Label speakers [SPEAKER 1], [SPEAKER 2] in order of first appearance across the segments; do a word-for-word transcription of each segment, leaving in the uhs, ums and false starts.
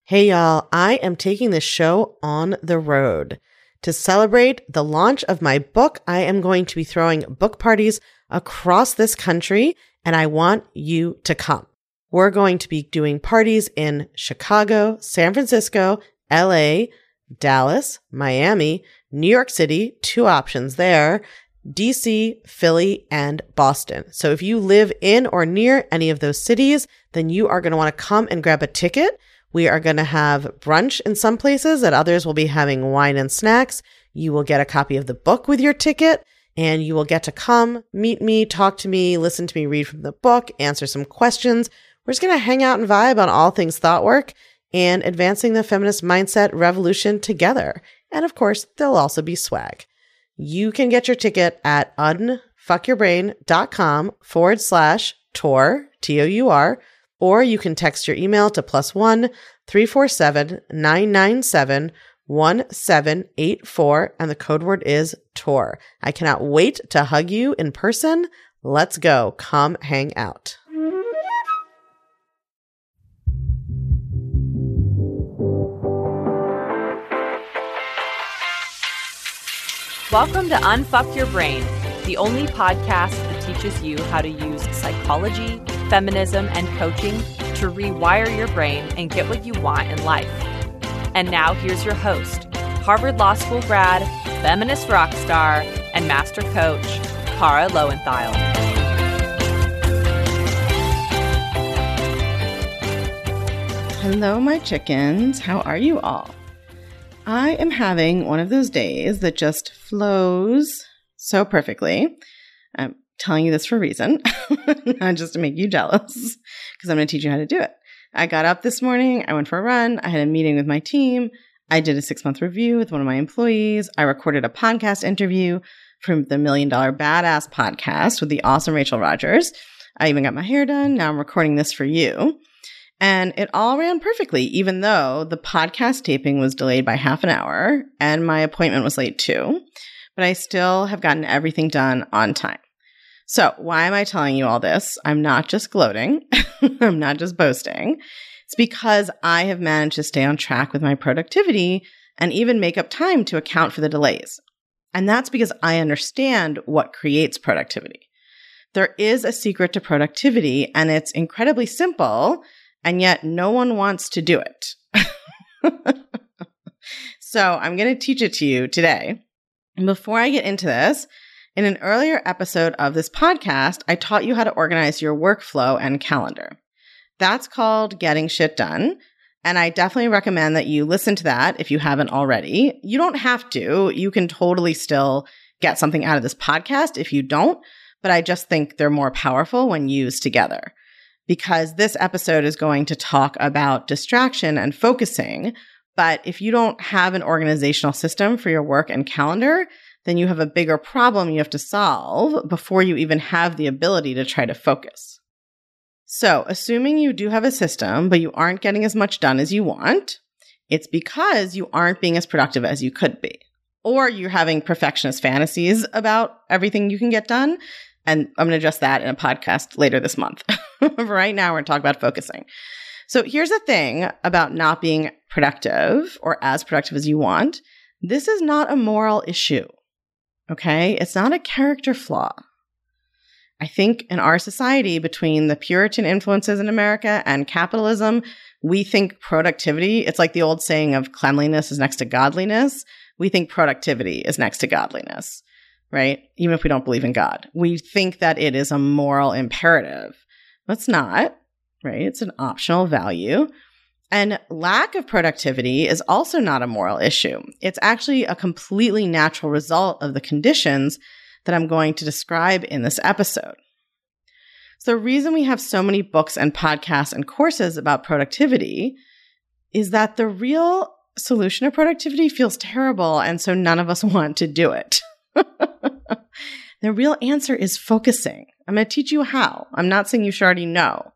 [SPEAKER 1] Hey y'all, I am taking this show on the road. To celebrate the launch of my book, I am going to be throwing book parties across this country, and I want you to come. We're going to be doing parties in Chicago, San Francisco, L A, Dallas, Miami, New York City, two options there, D C, Philly, and Boston. So if you live in or near any of those cities, then you are going to want to come and grab a ticket. We are going to have brunch in some places, at others we'll be having wine and snacks. You will get a copy of the book with your ticket, and you will get to come, meet me, talk to me, listen to me read from the book, answer some questions. We're just going to hang out and vibe on all things thought work and advancing the feminist mindset revolution together. And of course, there'll also be swag. You can get your ticket at unfuckyourbrain.com forward slash tour, T O U R, or you can text your email to plus one three four seven nine nine seven one seven eight four, and the code word is tour. I cannot wait to hug you in person. Let's go. Come hang out.
[SPEAKER 2] Welcome to Unfuck Your Brain, the only podcast that teaches you how to use psychology, feminism, and coaching to rewire your brain and get what you want in life. And now here's your host, Harvard Law School grad, feminist rock star, and master coach, Kara Loewentheil.
[SPEAKER 3] Hello, my chickens. How are you all? I am having one of those days that just flows so perfectly. I'm telling you this for a reason, not just to make you jealous, because I'm going to teach you how to do it. I got up this morning. I went for a run. I had a meeting with my team. I did a six-month review with one of my employees. I recorded a podcast interview from the Million Dollar Badass podcast with the awesome Rachel Rogers. I even got my hair done. Now I'm recording this for you. And it all ran perfectly, even though the podcast taping was delayed by half an hour and my appointment was late too. But I still have gotten everything done on time. So why am I telling you all this? I'm not just gloating. I'm not just boasting. It's because I have managed to stay on track with my productivity and even make up time to account for the delays. And that's because I understand what creates productivity. There is a secret to productivity, and it's incredibly simple, and yet no one wants to do it. So I'm going to teach it to you today. And before I get into this, in an earlier episode of this podcast, I taught you how to organize your workflow and calendar. That's called Getting Shit Done. And I definitely recommend that you listen to that if you haven't already. You don't have to. You can totally still get something out of this podcast if you don't. But I just think they're more powerful when used together. Because this episode is going to talk about distraction and focusing. But if you don't have an organizational system for your work and calendar, then you have a bigger problem you have to solve before you even have the ability to try to focus. So, assuming you do have a system, but you aren't getting as much done as you want, it's because you aren't being as productive as you could be. Or you're having perfectionist fantasies about everything you can get done. And I'm going to address that in a podcast later this month. Right now, we're going to talk about focusing. So here's the thing about not being productive or as productive as you want. This is not a moral issue, okay? It's not a character flaw. I think in our society, between the Puritan influences in America and capitalism, we think productivity, it's like the old saying of cleanliness is next to godliness. We think productivity is next to godliness. Right? Even if we don't believe in God, we think that it is a moral imperative. But it's not, right? It's an optional value. And lack of productivity is also not a moral issue. It's actually a completely natural result of the conditions that I'm going to describe in this episode. So the reason we have so many books and podcasts and courses about productivity is that the real solution to productivity feels terrible, and so none of us want to do it. The real answer is focusing. I'm going to teach you how. I'm not saying you should already know.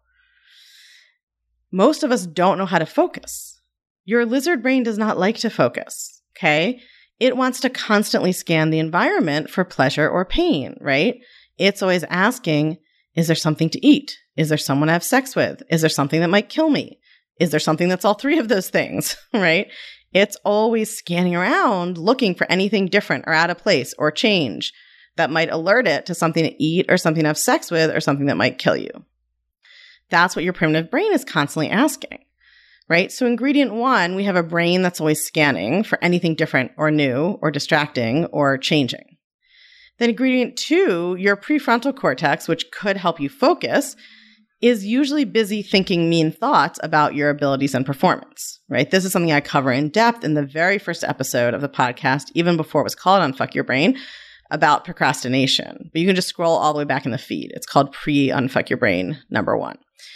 [SPEAKER 3] Most of us don't know how to focus. Your lizard brain does not like to focus, okay? It wants to constantly scan the environment for pleasure or pain, right? It's always asking, is there something to eat? Is there someone I have sex with? Is there something that might kill me? Is there something that's all three of those things, right? It's always scanning around looking for anything different or out of place or change that might alert it to something to eat or something to have sex with or something that might kill you. That's what your primitive brain is constantly asking, right? So ingredient one, we have a brain that's always scanning for anything different or new or distracting or changing. Then ingredient two, your prefrontal cortex, which could help you focus, is usually busy thinking mean thoughts about your abilities and performance, right? This is something I cover in depth in the very first episode of the podcast, even before it was called Unfuck Your Brain, about procrastination. But you can just scroll all the way back in the feed. It's called Pre-Unfuck Your Brain, number one.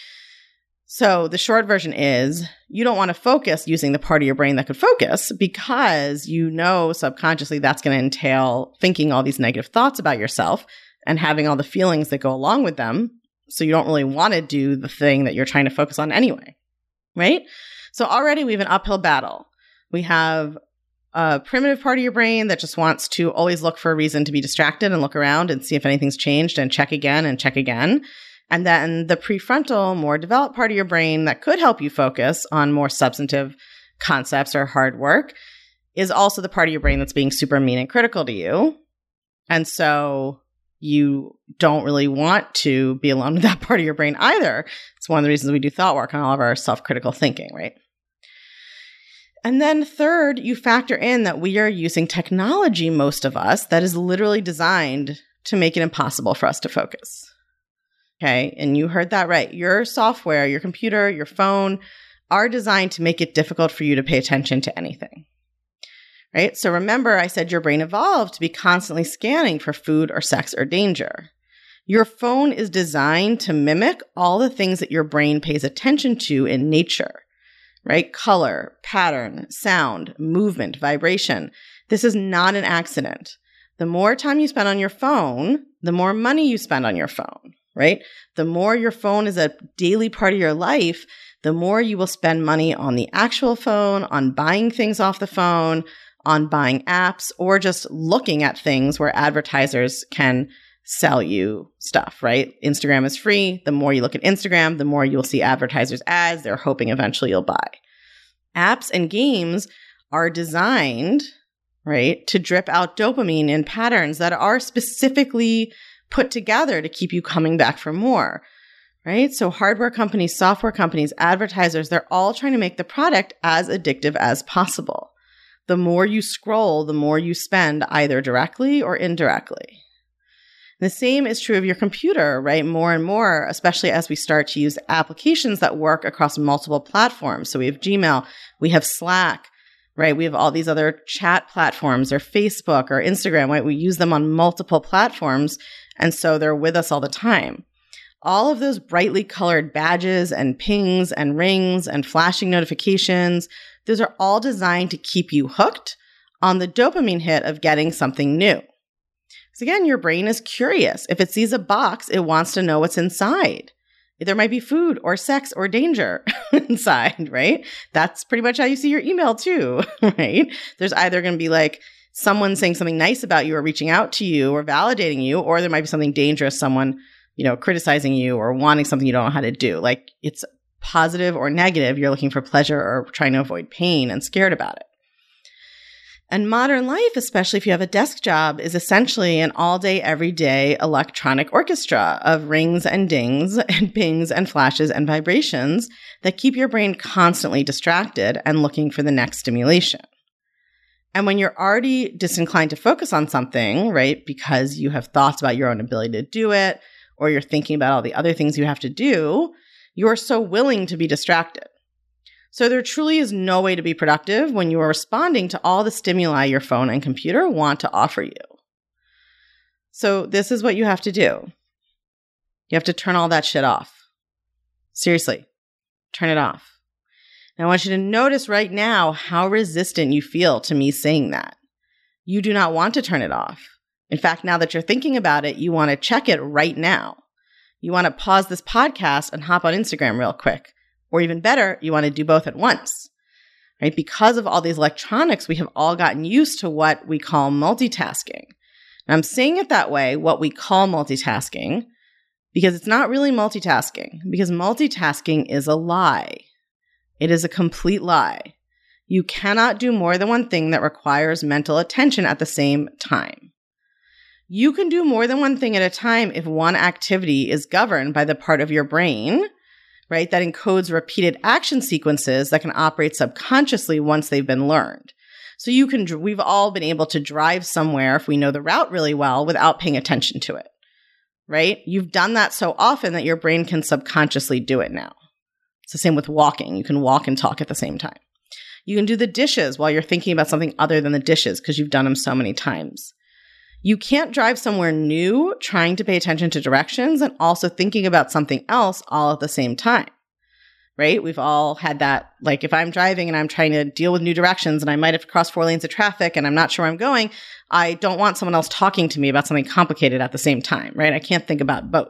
[SPEAKER 3] So the short version is you don't want to focus using the part of your brain that could focus because you know subconsciously that's going to entail thinking all these negative thoughts about yourself and having all the feelings that go along with them. So you don't really want to do the thing that you're trying to focus on anyway, right? So already we have an uphill battle. We have a primitive part of your brain that just wants to always look for a reason to be distracted and look around and see if anything's changed and check again and check again. And then the prefrontal, more developed part of your brain that could help you focus on more substantive concepts or hard work is also the part of your brain that's being super mean and critical to you. And so you don't really want to be alone with that part of your brain either. It's one of the reasons we do thought work on all of our self-critical thinking, right? And then third, you factor in that we are using technology, most of us, that is literally designed to make it impossible for us to focus. Okay, and you heard that right. Your software, your computer, your phone are designed to make it difficult for you to pay attention to anything. Right? So remember, I said your brain evolved to be constantly scanning for food or sex or danger. Your phone is designed to mimic all the things that your brain pays attention to in nature, right? Color, pattern, sound, movement, vibration. This is not an accident. The more time you spend on your phone, the more money you spend on your phone, right? The more your phone is a daily part of your life, the more you will spend money on the actual phone, on buying things off the phone, on buying apps, or just looking at things where advertisers can sell you stuff, right? Instagram is free. The more you look at Instagram, the more you'll see advertisers' ads. They're hoping eventually you'll buy. Apps and games are designed, right, to drip out dopamine in patterns that are specifically put together to keep you coming back for more, right? So hardware companies, software companies, advertisers, they're all trying to make the product as addictive as possible. The more you scroll, the more you spend either directly or indirectly. The same is true of your computer, right? More and more, especially as we start to use applications that work across multiple platforms. So we have Gmail, we have Slack, right? We have all these other chat platforms or Facebook or Instagram, right? We use them on multiple platforms. And so they're with us all the time. All of those brightly colored badges and pings and rings and flashing notifications, those are all designed to keep you hooked on the dopamine hit of getting something new. So again, your brain is curious. If it sees a box, it wants to know what's inside. There might be food or sex or danger inside, right? That's pretty much how you see your email too, right? There's either going to be like someone saying something nice about you or reaching out to you or validating you, or there might be something dangerous, someone, you know, criticizing you or wanting something you don't know how to do. Like it's positive or negative. You're looking for pleasure or trying to avoid pain and scared about it. And modern life, especially if you have a desk job, is essentially an all-day, everyday electronic orchestra of rings and dings and pings and flashes and vibrations that keep your brain constantly distracted and looking for the next stimulation. And when you're already disinclined to focus on something, right, because you have thoughts about your own ability to do it, or you're thinking about all the other things you have to do, you're so willing to be distracted. So there truly is no way to be productive when you are responding to all the stimuli your phone and computer want to offer you. So this is what you have to do. You have to turn all that shit off. Seriously, turn it off. Now I want you to notice right now how resistant you feel to me saying that. You do not want to turn it off. In fact, now that you're thinking about it, you want to check it right now. You want to pause this podcast and hop on Instagram real quick. Or even better, you want to do both at once, right? Because of all these electronics, we have all gotten used to what we call multitasking. And I'm saying it that way, what we call multitasking, because it's not really multitasking, because multitasking is a lie. It is a complete lie. You cannot do more than one thing that requires mental attention at the same time. You can do more than one thing at a time if one activity is governed by the part of your brain, right, that encodes repeated action sequences that can operate subconsciously once they've been learned. So you can, we've all been able to drive somewhere if we know the route really well without paying attention to it, right? You've done that so often that your brain can subconsciously do it now. It's the same with walking. You can walk and talk at the same time. You can do the dishes while you're thinking about something other than the dishes because you've done them so many times. You can't drive somewhere new trying to pay attention to directions and also thinking about something else all at the same time. Right? We've all had that, like if I'm driving and I'm trying to deal with new directions and I might have to cross four lanes of traffic and I'm not sure where I'm going, I don't want someone else talking to me about something complicated at the same time, right? I can't think about both.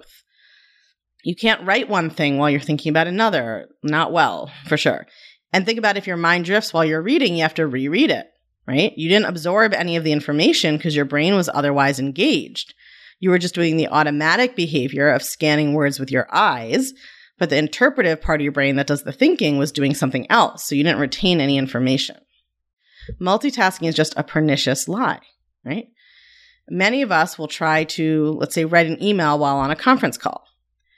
[SPEAKER 3] You can't write one thing while you're thinking about another. Not well, for sure. And think about if your mind drifts while you're reading, you have to reread it, right? You didn't absorb any of the information because your brain was otherwise engaged. You were just doing the automatic behavior of scanning words with your eyes, but the interpretive part of your brain that does the thinking was doing something else, so you didn't retain any information. Multitasking is just a pernicious lie, right? Many of us will try to, let's say, write an email while on a conference call.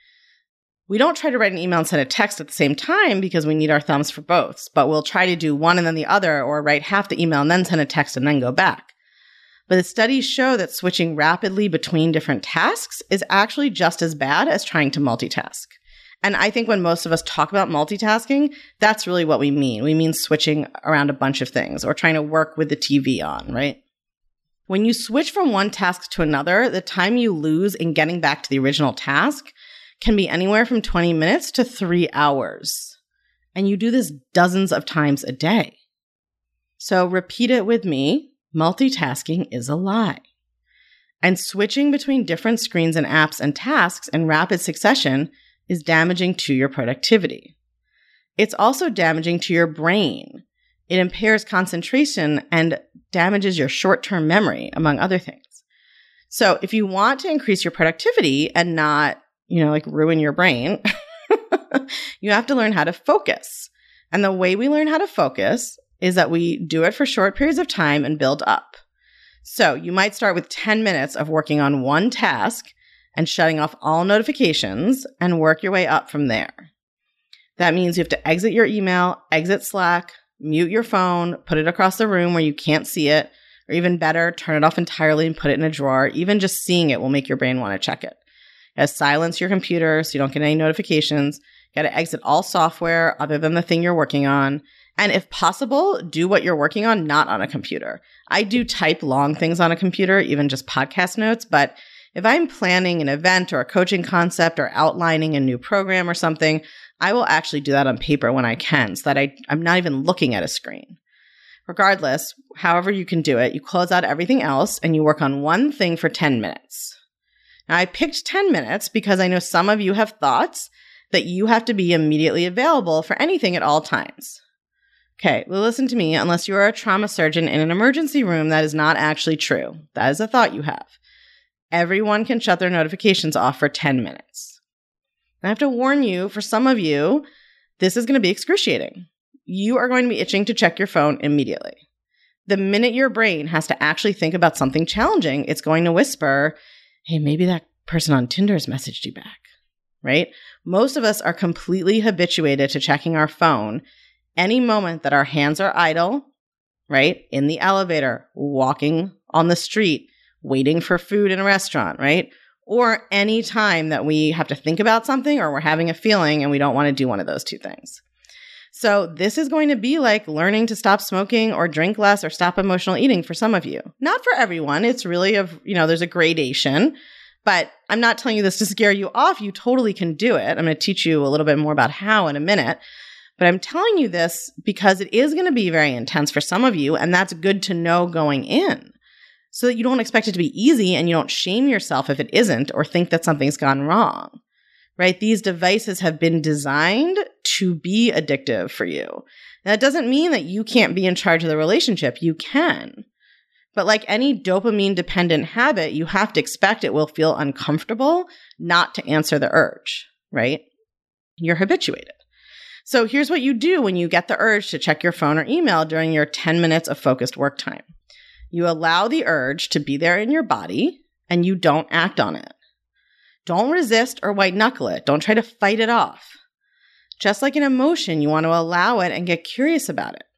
[SPEAKER 3] We don't try to write an email and send a text at the same time because we need our thumbs for both, but we'll try to do one and then the other, or write half the email and then send a text and then go back. But the studies show that switching rapidly between different tasks is actually just as bad as trying to multitask. And I think when most of us talk about multitasking, that's really what we mean. We mean switching around a bunch of things or trying to work with the T V on, right? When you switch from one task to another, the time you lose in getting back to the original task can be anywhere from twenty minutes to three hours. And you do this dozens of times a day. So repeat it with me. Multitasking is a lie. And switching between different screens and apps and tasks in rapid succession is damaging to your productivity. It's also damaging to your brain. It impairs concentration and damages your short-term memory, among other things. So if you want to increase your productivity and not, you know, like ruin your brain, you have to learn how to focus. And the way we learn how to focus is that we do it for short periods of time and build up. So you might start with ten minutes of working on one task and shutting off all notifications and work your way up from there. That means you have to exit your email, exit Slack, mute your phone, put it across the room where you can't see it, or even better, turn it off entirely and put it in a drawer. Even just seeing it will make your brain want to check it. You gotta silence your computer so you don't get any notifications. You gotta exit all software other than the thing you're working on. And if possible, do what you're working on not on a computer. I do type long things on a computer, even just podcast notes, but if I'm planning an event or a coaching concept or outlining a new program or something, I will actually do that on paper when I can so that I, I'm not even looking at a screen. Regardless, however you can do it, you close out everything else and you work on one thing for ten minutes. Now, I picked ten minutes because I know some of you have thoughts that you have to be immediately available for anything at all times. Okay, well, listen to me. Unless you are a trauma surgeon in an emergency room, that is not actually true. That is a thought you have. Everyone can shut their notifications off for ten minutes. I have to warn you, for some of you, this is going to be excruciating. You are going to be itching to check your phone immediately. The minute your brain has to actually think about something challenging, it's going to whisper, hey, maybe that person on Tinder has messaged you back, right? Most of us are completely habituated to checking our phone any moment that our hands are idle, right? In the elevator, walking on the street, waiting for food in a restaurant, right? Or any time that we have to think about something or we're having a feeling and we don't want to do one of those two things. So this is going to be like learning to stop smoking or drink less or stop emotional eating for some of you. Not for everyone. It's really a, you know, there's a gradation, but I'm not telling you this to scare you off. You totally can do it. I'm going to teach you a little bit more about how in a minute, but I'm telling you this because it is going to be very intense for some of you, and that's good to know going in so that you don't expect it to be easy and you don't shame yourself if it isn't or think that something's gone wrong. Right? These devices have been designed to be addictive for you. And that doesn't mean that you can't be in charge of the relationship. You can. But like any dopamine dependent habit, you have to expect it will feel uncomfortable not to answer the urge, right? You're habituated. So here's what you do when you get the urge to check your phone or email during your ten minutes of focused work time. You allow the urge to be there in your body and you don't act on it. Don't resist or white knuckle it. Don't try to fight it off. Just like an emotion, you want to allow it and get curious about it.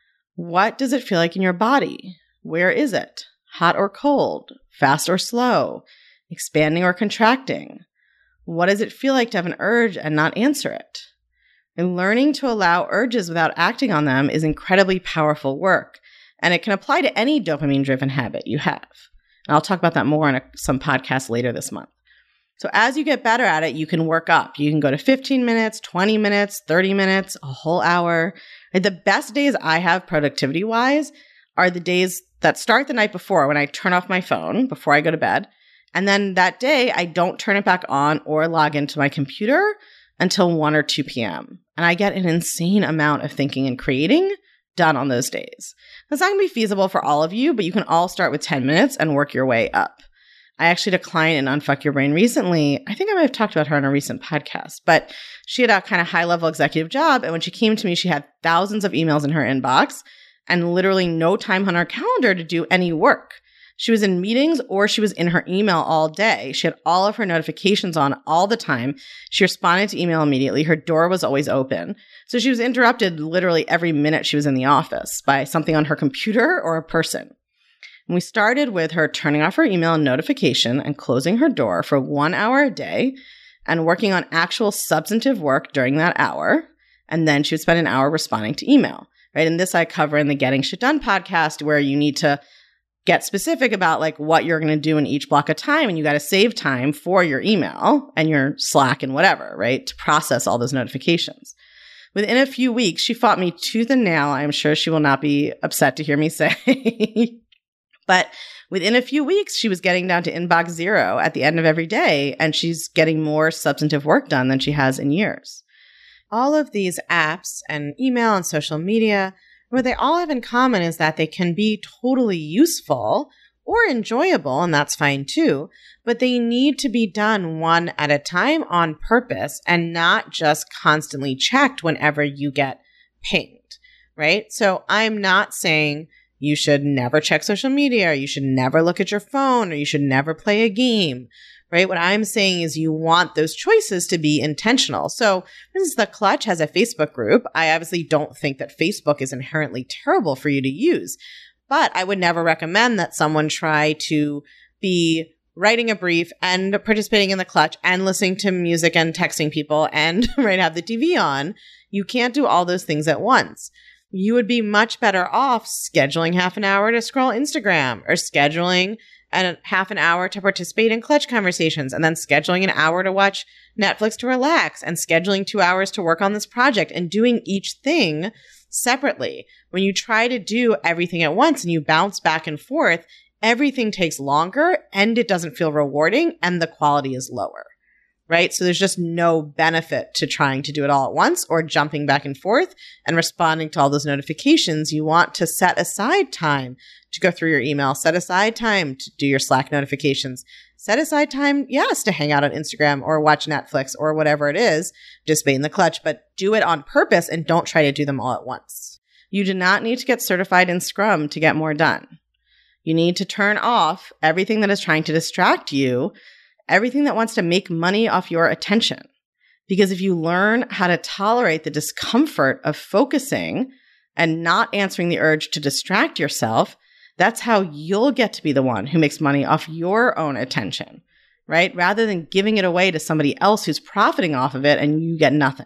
[SPEAKER 3] What does it feel like in your body? Where is it? Hot or cold? Fast or slow? Expanding or contracting? What does it feel like to have an urge and not answer it? And learning to allow urges without acting on them is incredibly powerful work, and it can apply to any dopamine-driven habit you have. And I'll talk about that more in a, some podcasts later this month. So as you get better at it, you can work up. You can go to fifteen minutes, twenty minutes, thirty minutes, a whole hour. The best days I have productivity-wise are the days that start the night before when I turn off my phone before I go to bed. And then that day, I don't turn it back on or log into my computer until one or two p.m. And I get an insane amount of thinking and creating done on those days. That's not going to be feasible for all of you, but you can all start with ten minutes and work your way up. I actually had a client in Unfuck Your Brain recently. I think I might have talked about her on a recent podcast, but she had a kind of high-level executive job. And when she came to me, she had thousands of emails in her inbox and literally no time on her calendar to do any work. She was in meetings or she was in her email all day. She had all of her notifications on all the time. She responded to email immediately. Her door was always open. So she was interrupted literally every minute she was in the office by something on her computer or a person. And we started with her turning off her email and notification and closing her door for one hour a day and working on actual substantive work during that hour. And then she would spend an hour responding to email, right? And this I cover in the Getting Shit Done podcast, where you need to get specific about like what you're going to do in each block of time. And you got to save time for your email and your Slack and whatever, right? To process all those notifications. Within a few weeks, she fought me tooth and nail. I'm sure she will not be upset to hear me say. But within a few weeks, she was getting down to inbox zero at the end of every day, and she's getting more substantive work done than she has in years. All of these apps and email and social media, what they all have in common is that they can be totally useful or enjoyable, and that's fine too, but they need to be done one at a time on purpose and not just constantly checked whenever you get pinged, right? So I'm not saying you should never check social media, or you should never look at your phone, or you should never play a game, right? What I'm saying is you want those choices to be intentional. So, for instance, The Clutch has a Facebook group. I obviously don't think that Facebook is inherently terrible for you to use, but I would never recommend that someone try to be writing a brief and participating in The Clutch and listening to music and texting people and right have the T V on. You can't do all those things at once. You would be much better off scheduling half an hour to scroll Instagram, or scheduling a half an hour to participate in Clutch conversations, and then scheduling an hour to watch Netflix to relax, and scheduling two hours to work on this project, and doing each thing separately. When you try to do everything at once and you bounce back and forth, everything takes longer and it doesn't feel rewarding and the quality is lower. Right? So there's just no benefit to trying to do it all at once or jumping back and forth and responding to all those notifications. You want to set aside time to go through your email, set aside time to do your Slack notifications, set aside time, yes, to hang out on Instagram or watch Netflix or whatever it is, just be in The Clutch, but do it on purpose and don't try to do them all at once. You do not need to get certified in Scrum to get more done. You need to turn off everything that is trying to distract you, everything that wants to make money off your attention. Because if you learn how to tolerate the discomfort of focusing and not answering the urge to distract yourself, that's how you'll get to be the one who makes money off your own attention, right? Rather than giving it away to somebody else who's profiting off of it and you get nothing.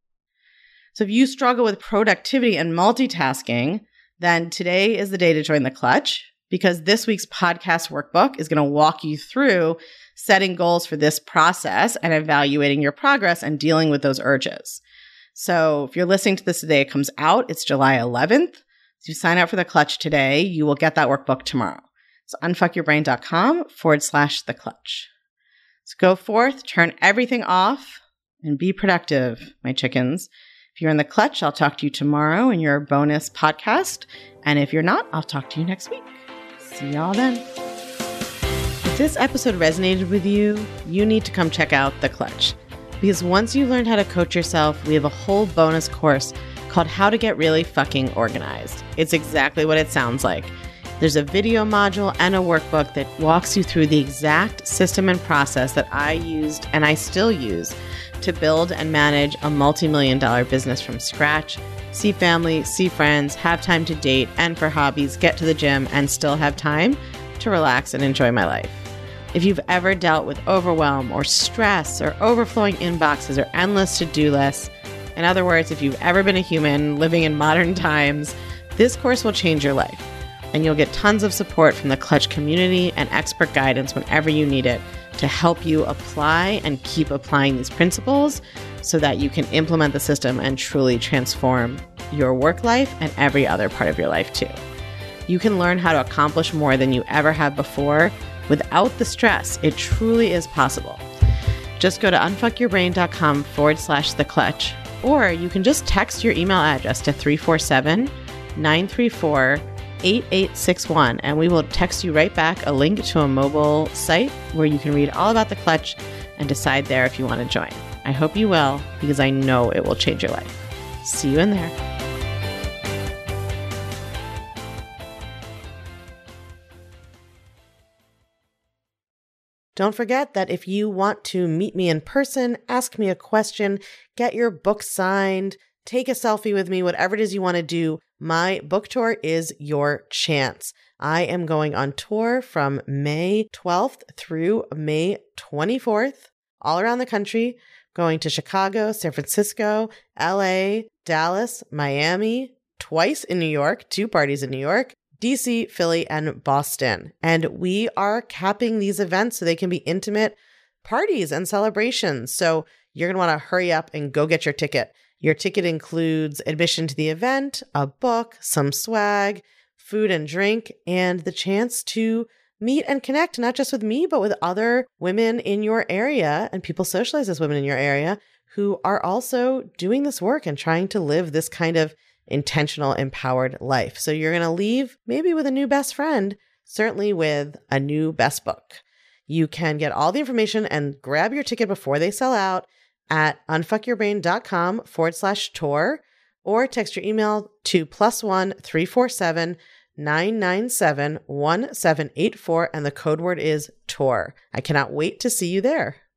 [SPEAKER 3] So if you struggle with productivity and multitasking, then today is the day to join The Clutch, because this week's podcast workbook is going to walk you through setting goals for this process and evaluating your progress and dealing with those urges. So if you're listening to this today, it comes out. It's July eleventh. So you sign up for The Clutch today, you will get that workbook tomorrow. So unfuckyourbrain.com forward slash The Clutch. So go forth, turn everything off, and be productive, my chickens. If you're in The Clutch, I'll talk to you tomorrow in your bonus podcast. And if you're not, I'll talk to you next week. See y'all then. If this episode resonated with you, you need to come check out The Clutch.
[SPEAKER 1] Because once you've learned how to coach yourself, we have a whole bonus course called How to Get Really Fucking Organized. It's exactly what it sounds like. There's a video module and a workbook that walks you through the exact system and process that I used and I still use to build and manage a multi-million dollar business from scratch, see family, see friends, have time to date, and for hobbies, get to the gym, and still have time to relax and enjoy my life. If you've ever dealt with overwhelm or stress or overflowing inboxes or endless to-do lists, in other words, if you've ever been a human living in modern times, this course will change your life. And you'll get tons of support from the Clutch community and expert guidance whenever you need it to help you apply and keep applying these principles so that you can implement the system and truly transform your work life and every other part of your life too. You can learn how to accomplish more than you ever have before without the stress. It truly is possible. Just go to unfuckyourbrain.com forward slash the clutch, or you can just text your email address to three four seven, nine three four, eight eight six one, and we will text you right back a link to a mobile site where you can read all about the Clutch and decide there if you want to join. I hope you will, because I know it will change your life. See you in there. Don't forget that if you want to meet me in person, ask me a question, get your book signed, take a selfie with me, whatever it is you want to do, my book tour is your chance. I am going on tour from May twelfth through May twenty-fourth, all around the country, going to Chicago, San Francisco, L A, Dallas, Miami, twice in New York, two parties in New York, D C, Philly, and Boston. And we are capping these events so they can be intimate parties and celebrations. So you're going to want to hurry up and go get your ticket. Your ticket includes admission to the event, a book, some swag, food and drink, and the chance to meet and connect, not just with me, but with other women in your area and people socialized as women in your area who are also doing this work and trying to live this kind of intentional, empowered life. So you're going to leave maybe with a new best friend, certainly with a new best book. You can get all the information and grab your ticket before they sell out at unfuckyourbrain.com forward slash tour, or text your email to plus one three four seven nine nine seven one seven eight four, and the code word is tour. I cannot wait to see you there.